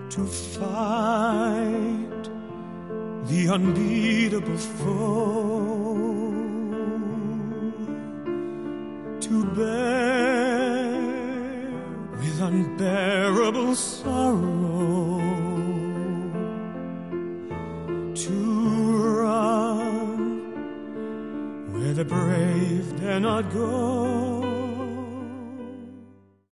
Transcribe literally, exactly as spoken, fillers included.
to fight the unbeatable foe, to bear with unbearable sorrow, to run where the brave dare not go.